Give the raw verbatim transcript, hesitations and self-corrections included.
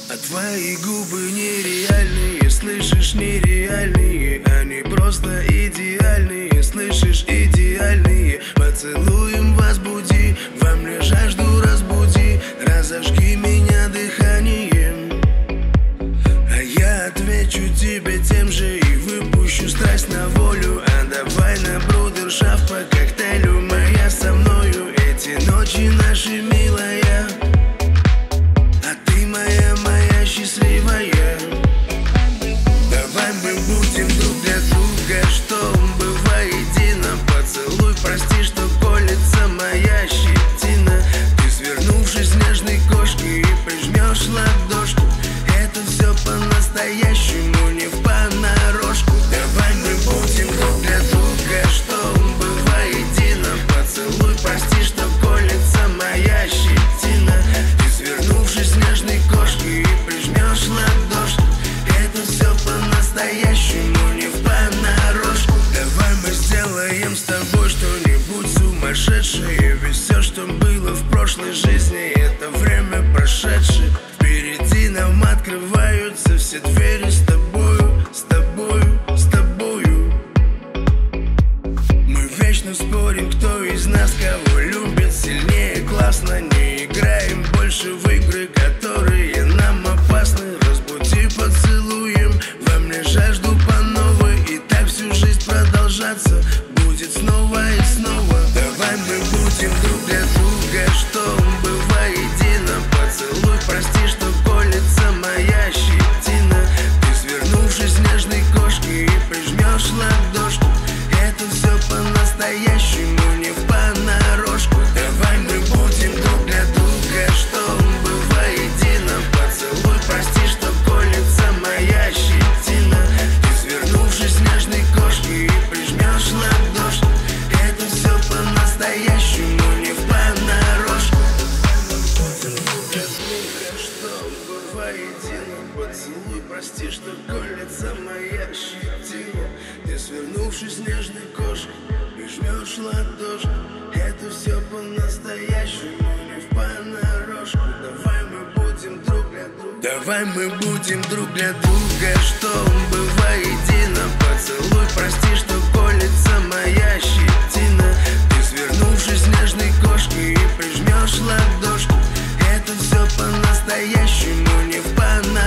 А твои губы нереальные, слышишь, нереальные. Они просто идеальные, слышишь, идеальные. Поцелуем возбуди, во мне жажду разбуди. Разожги меня дыханием, а я отвечу тебе тем же и выпущу страсть на волю. А давай на брудершафт по коктейлю, моя со мною. Эти ночи наши, милая, а ты моя, моя счастливая. Давай мы будем друг для друга, что бывает едино. Поцелуй, прости, что колется моя щетина. Ты, свернувшись нежной кошкой, и прижмешь ладошку. Это все по-настоящему, не в понарошку. Давай мы будем друг для друга, что бывает едино. Поцелуй, прости, что колется моя щетина. Ты, свернувшись нежной кошкой, и прижмешь ладошку. Это все по-настоящему, не в понарошку. Давай мы сделаем с тобой что-нибудь сумасшедшее. Ведь все, что было в прошлой жизни, это время прошедшее. Впереди нам открываются все двери с тобою, с тобою, с тобою. Мы вечно спорим, кто из нас кого любит сильнее. Классно, не играем больше в игры, которые нам опасны. Разбуди поцелуем, во мне жажду по новой. И так всю жизнь продолжаться будет снова и снова. Давай мы будем друг для друга, что бывает едино. Поцелуй, прости, что колется моя щетина. Ты, свернувшись нежной кошкой, и прижмешь ладошку. Это все по-настоящему, не в понарошку. Давай мы будем друг для друга, что бывает едино. Поцелуй, прости, что колется моя щетина. Ты, свернувшись нежной кошкой, и прижмешь ладошку. Это все по-настоящему, не в понарошку. Поцелуй, прости, что колется моя щетина. Ты, свернувшись нежной кошкой, и жмешь ладошку. Это все по-настоящему, не в понарошку. Давай мы будем друг для друга. Давай мы будем друг для друга, что бывает едино. Поцелуй, прости, что колется моя щетина. Ты, свернувшись нежной кошкой, и прижмешь ладошку. Это все по-настоящему, не в понарошку.